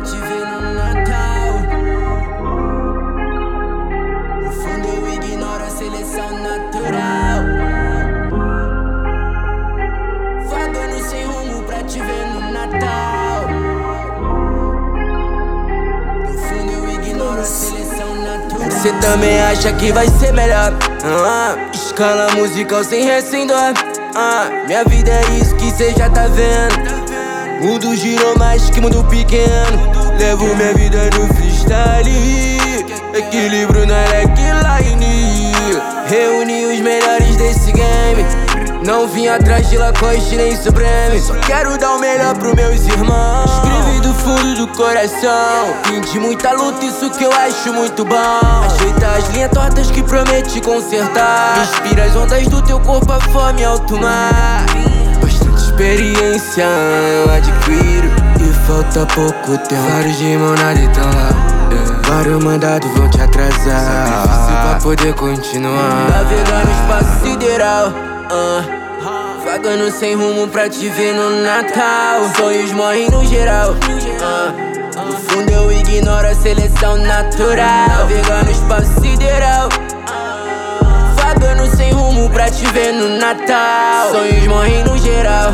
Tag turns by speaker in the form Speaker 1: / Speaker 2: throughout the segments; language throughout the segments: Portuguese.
Speaker 1: te ver no Natal. No fundo eu ignoro a seleção natural. Vagando sem rumo pra te ver no Natal. No fundo eu ignoro a seleção natural. Cê também acha que vai ser melhor? Escala musical sem recendor. Minha vida é isso que cê já tá vendo. Mundo girou mais que mundo pequeno. Levo minha vida no freestyle. Equilíbrio na neckline. Reuni os melhores desse game. Não vim atrás de Lacoste nem Supreme. Só quero dar o melhor pros meus irmãos. Escrevi do fundo do coração. Vim de muita luta, isso que eu acho muito bom. Ajeita as linhas tortas que prometi consertar. Inspira as ondas do teu corpo, a fome e alto mar. Bastante experiência eu adquiro e falta pouco tempo. Vários de mão nada então lá. Vários mandados vão te atrasar. Sacrifício pra poder continuar. Navegar no espaço sideral. Vagando sem rumo pra te ver no Natal. Sonhos morrem no geral. No fundo eu ignoro a seleção natural. Navegar no espaço sideral. Vagando sem rumo pra te ver no Natal. Sonhos morrem no geral.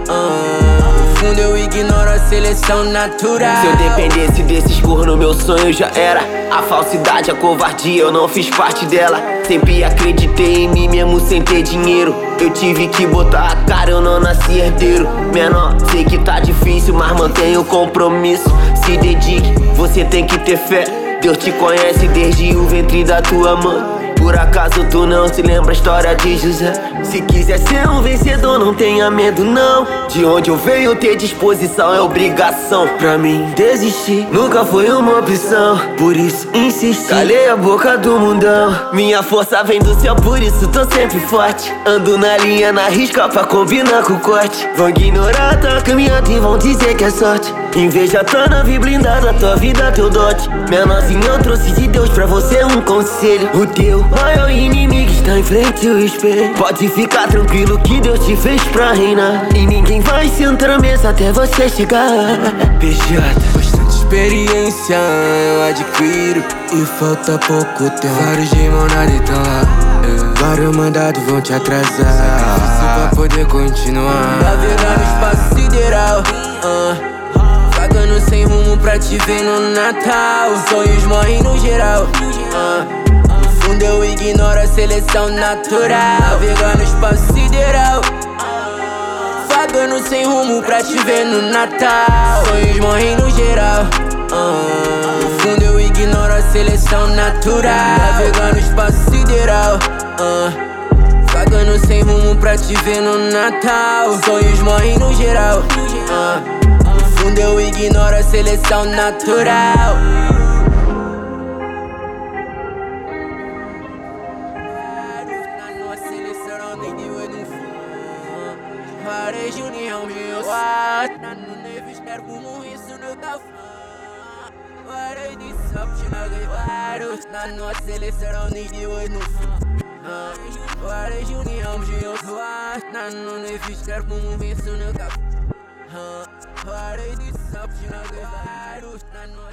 Speaker 1: No fundo eu ignoro a seleção natural.
Speaker 2: Se eu dependesse desses corno, meu sonho já era. A falsidade, a covardia, eu não fiz parte dela. Sempre acreditei em mim mesmo sem ter dinheiro. Eu tive que botar a cara, eu não nasci herdeiro. Menor, sei que tá difícil, mas mantenha o compromisso. Se dedique, você tem que ter fé. Deus te conhece desde o ventre da tua mãe. Por acaso tu não se lembra a história de José? Se quiser ser um vencedor, não tenha medo não. De onde eu venho, ter disposição é obrigação. Pra mim desistir nunca foi uma opção. Por isso insisti, calei a boca do mundão. Minha força vem do céu, por isso tô sempre forte. Ando na linha, na risca pra combinar com o corte. Vão ignorar a tua caminhada e vão dizer que é sorte. Inveja tua nave blindada, tua vida, teu dote. Menorzinho eu trouxe de Deus pra você um conselho. O teu maior inimigo está em frente ao espelho. Pode ficar tranquilo que Deus te fez pra reinar. E ninguém vai sentar na mesa até você chegar. PJ.
Speaker 1: Bastante experiência eu adquiro e falta pouco tempo. Vários de mão nada então lá. Vários mandados vão te atrasar. Sacrifício pra poder continuar. Navegar no espaço sideral. Vagando sem rumo pra te ver no Natal. Sonhos morrem no geral. No fundo eu ignoro a seleção natural. Navegar no espaço sideral. Vagando sem rumo pra te ver no Natal. Sonhos morrem no geral. No fundo eu ignoro a seleção natural. Navegar no espaço sideral. Vagando sem rumo pra te ver no Natal. Sonhos morrem no geral. No fundo eu ignoro a seleção natural. Várias união meus na no neves quero como isso no café. Várias de sorte na vários na nossa seleção nem de hoje no várias união meus na no neves quero como isso no café. Várias de sorte na vários na nossa